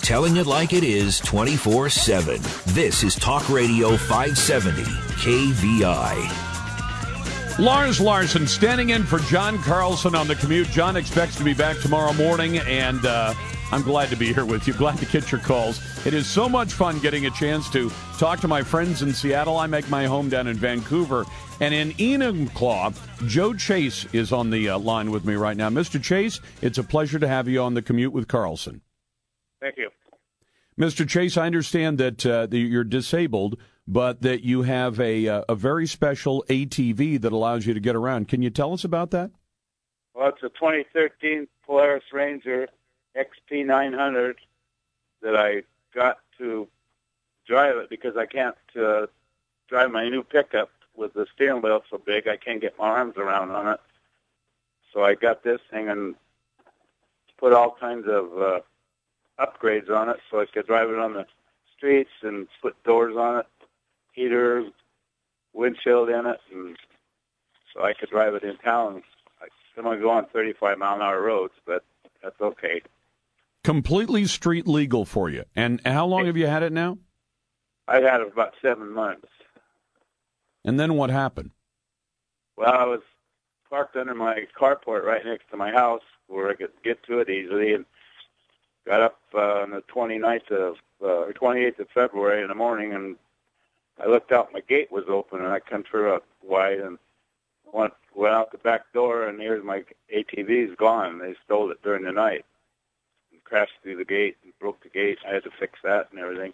telling it like it is 24/7. This is Talk Radio 570 KVI. Lars Larson standing in for John Carlson on the commute. John expects to be back tomorrow morning, and I'm glad to be here with you. Glad to get your calls. It is so much fun getting a chance to talk to my friends in Seattle. I make my home down in Vancouver. And in Enumclaw, Joe Chase is on the line with me right now. Mr. Chase, it's a pleasure to have you on the commute with Carlson. Thank you. Mr. Chase, I understand that you're disabled, but that you have a very special ATV that allows you to get around. Can you tell us about that? Well, it's a 2013 Polaris Ranger XP900 that I got to drive it because I can't drive my new pickup with the steering wheel so big. I can't get my arms around on it. So I got this thing and put all kinds of upgrades on it so I could drive it on the streets and put doors on it, heaters, windshield in it, and so I could drive it in town. I can only go on 35-mile-an-hour roads, but that's okay. Completely street legal for you. And how long have you had it now? I've had it about 7 months. And then what happened? Well, I was parked under my carport right next to my house where I could get to it easily, and got up on the 28th of February in the morning, and I looked out, my gate was open, and I come through out wide and went out the back door, and here's my ATV's gone. They stole it during the night and crashed through the gate and broke the gate. I had to fix that and everything.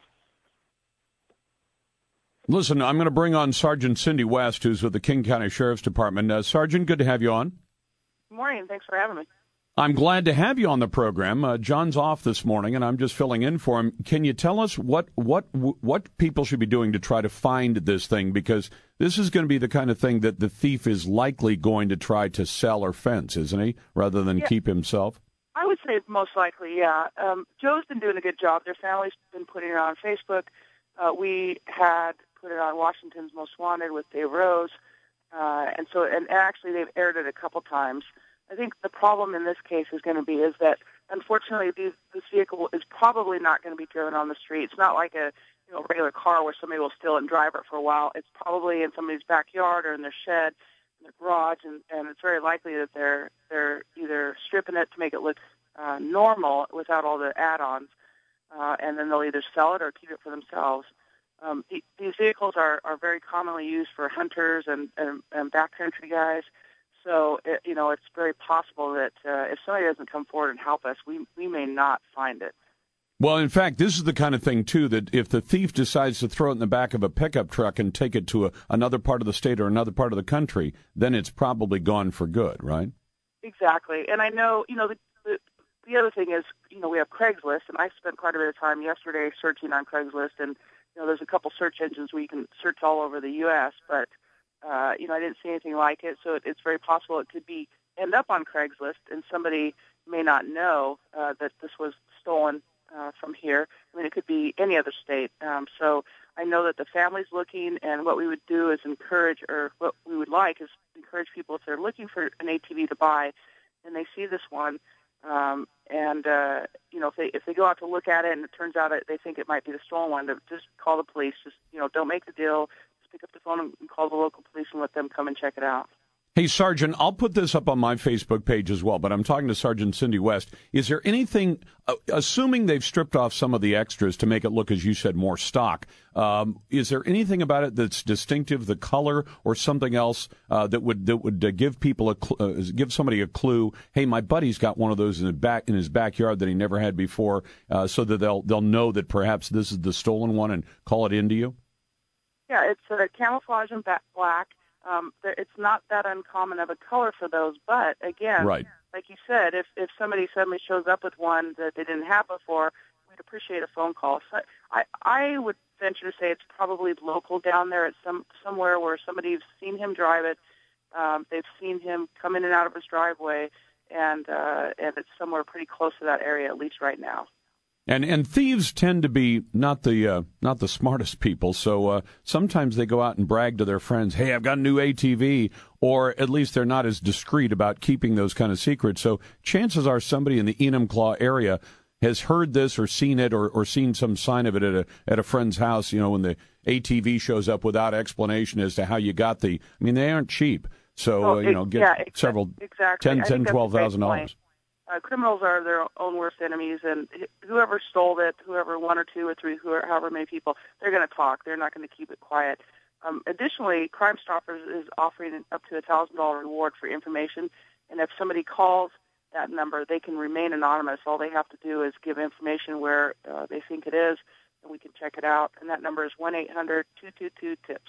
Listen, I'm going to bring on Sergeant Cindy West, who's with the King County Sheriff's Department. Sergeant, good to have you on. Good morning. Thanks for having me. I'm glad to have you on the program. John's off this morning, and I'm just filling in for him. Can you tell us what people should be doing to try to find this thing? Because this is going to be the kind of thing that the thief is likely going to try to sell or fence, isn't he, rather than keep himself? I would say most likely, yeah. Joe's been doing a good job. Their family's been putting it on Facebook. We had put it on Washington's Most Wanted with Dave Rose, and actually they've aired it a couple times. I think the problem in this case is going to be is that, unfortunately, this vehicle is probably not going to be driven on the street. It's not like a regular car where somebody will steal it and drive it for a while. It's probably in somebody's backyard or in their shed, in their garage, and it's very likely that they're either stripping it to make it look normal without all the add-ons, and then they'll either sell it or keep it for themselves. These vehicles are very commonly used for hunters and backcountry guys. So, it's very possible that if somebody doesn't come forward and help us, we may not find it. Well, in fact, this is the kind of thing, too, that if the thief decides to throw it in the back of a pickup truck and take it to another part of the state or another part of the country, then it's probably gone for good, right? Exactly. And I know, the other thing is, we have Craigslist, and I spent quite a bit of time yesterday searching on Craigslist, and, there's a couple search engines where you can search all over the U.S., but I didn't see anything like it, so it's very possible it could end up on Craigslist, and somebody may not know that this was stolen from here. I mean, it could be any other state. So I know that the family's looking, and what we would do is encourage people, if they're looking for an ATV to buy, and they see this one, if they go out to look at it and it turns out they think it might be the stolen one, to just call the police. Just don't make the deal. Pick up the phone and call the local police and let them come and check it out. Hey, Sergeant, I'll put this up on my Facebook page as well, but I'm talking to Sergeant Cindy West. Is there anything, assuming they've stripped off some of the extras to make it look, as you said, more stock, is there anything about it that's distinctive, the color or something else that would give people give somebody a clue? Hey, my buddy's got one of those in his backyard that he never had before, so that they'll know that perhaps this is the stolen one and call it into you? Yeah, it's a camouflage and black. It's not that uncommon of a color for those, but again, right. Like you said, if somebody suddenly shows up with one that they didn't have before, we'd appreciate a phone call. So I would venture to say it's probably local down there at somewhere where somebody's seen him drive it. They've seen him come in and out of his driveway, and it's somewhere pretty close to that area, at least right now. And thieves tend to be not the smartest people, so sometimes they go out and brag to their friends, hey, I've got a new ATV, or at least they're not as discreet about keeping those kind of secrets. So chances are somebody in the Enumclaw area has heard this or seen it or seen some sign of it at a friend's house, when the ATV shows up without explanation as to how you got they aren't cheap. So, several exactly. $10,000, $12,000. Criminals are their own worst enemies, and whoever stole it, whoever, one or two or three, however many people, they're going to talk. They're not going to keep it quiet. Additionally, Crime Stoppers is offering up to a $1,000 reward for information, and if somebody calls that number, they can remain anonymous. All they have to do is give information where they think it is, and we can check it out. And that number is 1-800-222-TIPS.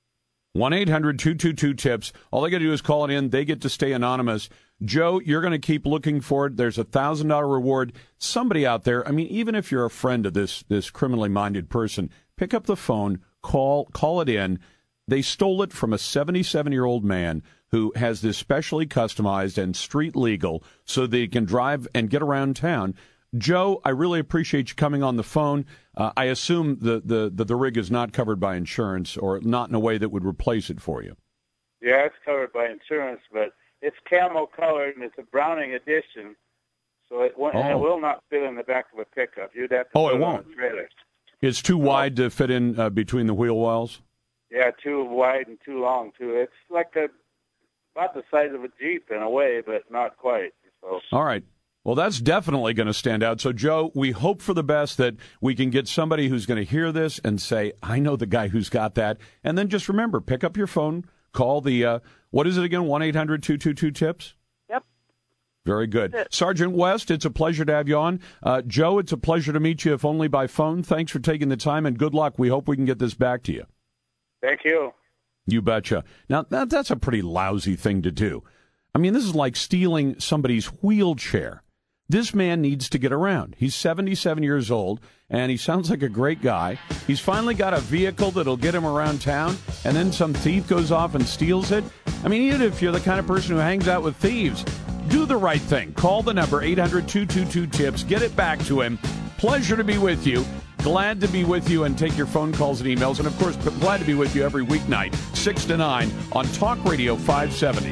1-800-222-TIPS. All they got to do is call it in. They get to stay anonymous. Joe, you're going to keep looking for it. There's a $1,000 reward. Somebody out there, even if you're a friend of this criminally minded person, pick up the phone, call it in. They stole it from a 77-year-old man who has this specially customized and street legal so they can drive and get around town. Joe, I really appreciate you coming on the phone. I assume the rig is not covered by insurance, or not in a way that would replace it for you. Yeah, it's covered by insurance, but it's camel colored and it's a Browning edition, so it will not fit in the back of a pickup. You'd have to put it on a trailer. It's too wide to fit in between the wheel wells? Yeah, too wide and too long, too. It's like about the size of a Jeep in a way, but not quite. So. All right. Well, that's definitely going to stand out. So, Joe, we hope for the best that we can get somebody who's going to hear this and say, I know the guy who's got that. And then just remember, pick up your phone, call the, what is it again, 1-800-222-TIPS? Yep. Very good. Sergeant West, it's a pleasure to have you on. Joe, it's a pleasure to meet you, if only by phone. Thanks for taking the time, and good luck. We hope we can get this back to you. Thank you. You betcha. Now, that's a pretty lousy thing to do. This is like stealing somebody's wheelchair. This man needs to get around. He's 77 years old, and he sounds like a great guy. He's finally got a vehicle that'll get him around town, and then some thief goes off and steals it. Even if you're the kind of person who hangs out with thieves, do the right thing. Call the number, 800-222-TIPS. Get it back to him. Pleasure to be with you. Glad to be with you and take your phone calls and emails. And, of course, glad to be with you every weeknight, 6 to 9 on Talk Radio 570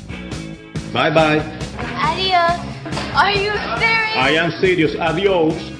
KVI. Bye-bye. Adios. Are you serious? I am serious. Adios.